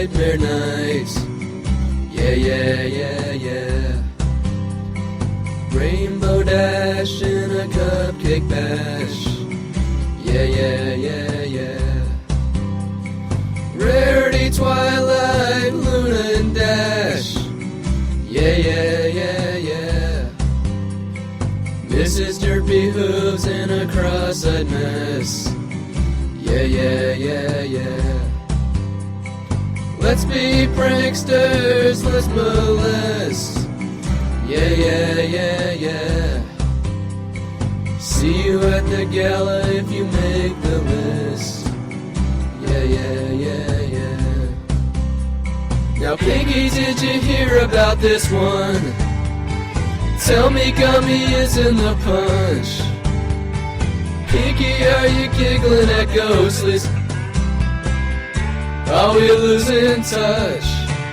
nightmare night. Yeah, yeah, yeah, yeah. Rainbow Dash in a cupcake bash. Yeah, yeah, yeah, yeah. Rarity, Twilight, Luna and Dash. Yeah, yeah, yeah, yeah. Mrs. Derpy Hooves in a cross-eyed mess. Yeah, yeah, yeah, yeah. Let's be pranksters, let's molest. Yeah, yeah, yeah, yeah. See you at the gala if you make the list. Yeah, yeah, yeah, yeah. Now, Pinky, did you hear about this one? Tell me Gummy is in the punch. Pinky, are you giggling at Ghostlies? Are we losing touch?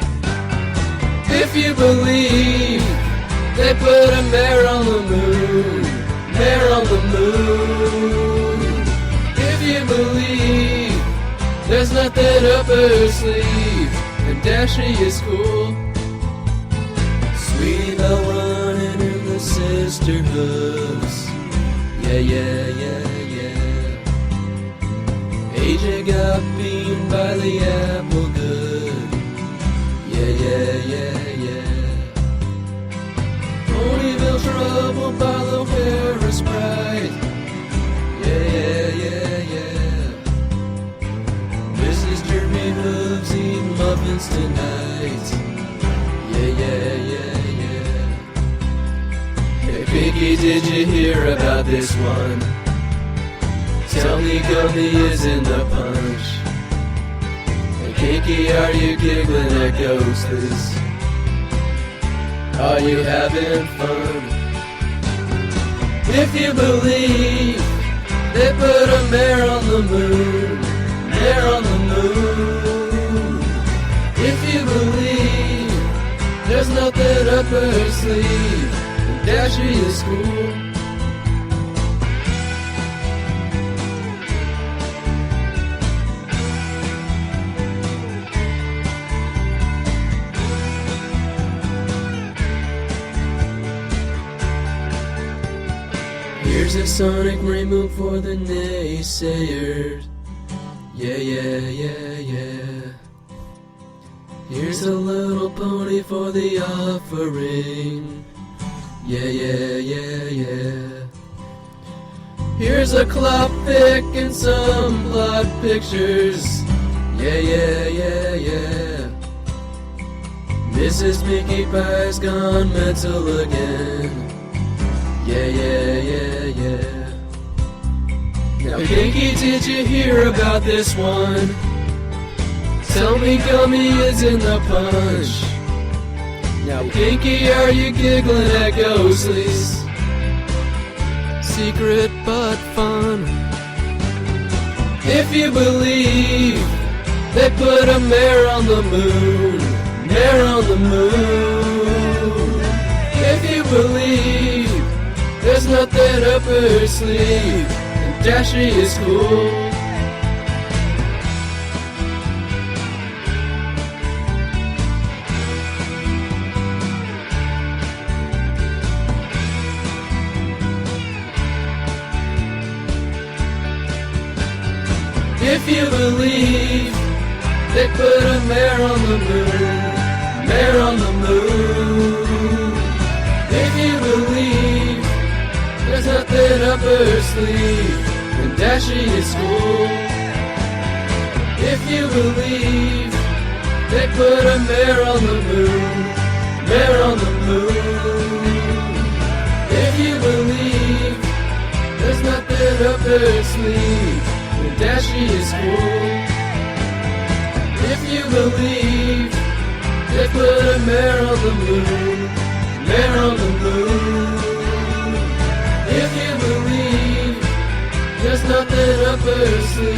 If you believe they put a mare on the moon, mare on the moon. If you believe there's nothing up her sleeve, and Dashy is cool. Sweetie Belle running in the sister hooves. Yeah, yeah, yeah, yeah. AJ got beamed by the apple good. Yeah, yeah, yeah, yeah. Ponyville troubled by the Harris Pride. Yeah, yeah, yeah, yeah. Mrs. Derpy Hooves eating muffins tonight. Yeah, yeah, yeah, yeah. Hey, Pinky, did you hear about this one? Tell me Gummy is in the punch. Hey, Pinky, are you giggling at Ghostlies? Are you having fun? If you believe they put a mare on the moon, mare on the moon. If you believe there's nothing up her sleeve, and Dashy is cool. Here's a sonic rainbow for the naysayers. Yeah, yeah, yeah, yeah. Here's a little pony for the offering. Yeah, yeah, yeah, yeah. Here's a clock pick and some plot pictures. Yeah, yeah, yeah, yeah. Mrs. Mickey Pie's gone mental again. Yeah, yeah, yeah, yeah. Now, Pinky, did you hear about this one? Tell me Gummy is in the punch. Now, Pinky, are you giggling at Ghostlies? Secret but fun. If you believe they put a mare on the moon, mare on the moon. If you believe there's nothing up her sleeve, and Dashy is cool. If you believe they put a mare on the moon, mare on the moon. If you believe there's nothing up her sleeve, and Dashy is cool. If you believe they put a mare on the moon, mare on the moon. If you believe there's nothing up her sleeve, and Dashy is cool. If you believe they put a mare on the moon, mare on the moon. If you believe there's nothing up her sleeve,